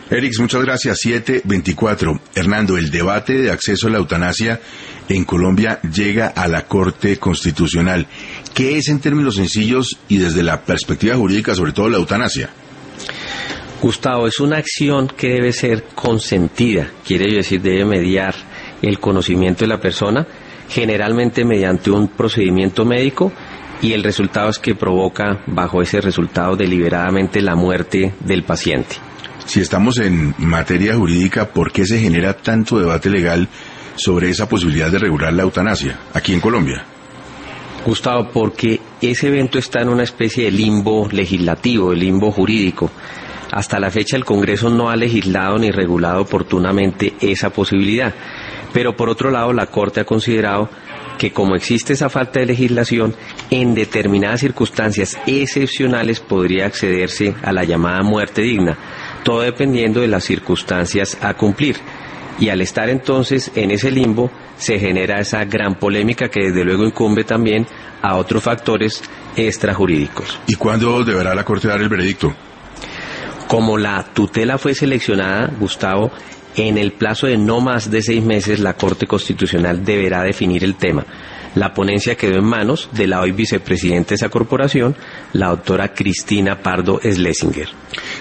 Erix, muchas gracias. 7:24. Hernando, el debate de acceso a la eutanasia en Colombia llega a la Corte Constitucional. ¿Qué es en términos sencillos y desde la perspectiva jurídica, sobre todo la eutanasia? Gustavo, es una acción que debe ser consentida, quiere decir, debe mediar el conocimiento de la persona, generalmente mediante un procedimiento médico, y el resultado es que provoca, bajo ese resultado, deliberadamente la muerte del paciente. Si estamos en materia jurídica, ¿por qué se genera tanto debate legal sobre esa posibilidad de regular la eutanasia aquí en Colombia? Gustavo, porque ese evento está en una especie de limbo legislativo, de limbo jurídico. Hasta la fecha el Congreso no ha legislado ni regulado oportunamente esa posibilidad. Pero por otro lado, la Corte ha considerado que como existe esa falta de legislación, en determinadas circunstancias excepcionales podría accederse a la llamada muerte digna, todo dependiendo de las circunstancias a cumplir. Y al estar entonces en ese limbo, se genera esa gran polémica que desde luego incumbe también a otros factores extrajurídicos. ¿Y cuándo deberá la Corte dar el veredicto? Como la tutela fue seleccionada, Gustavo, en el plazo de no más de 6 meses la Corte Constitucional deberá definir el tema. La ponencia quedó en manos de la hoy vicepresidenta de esa corporación, la doctora Cristina Pardo Schlesinger.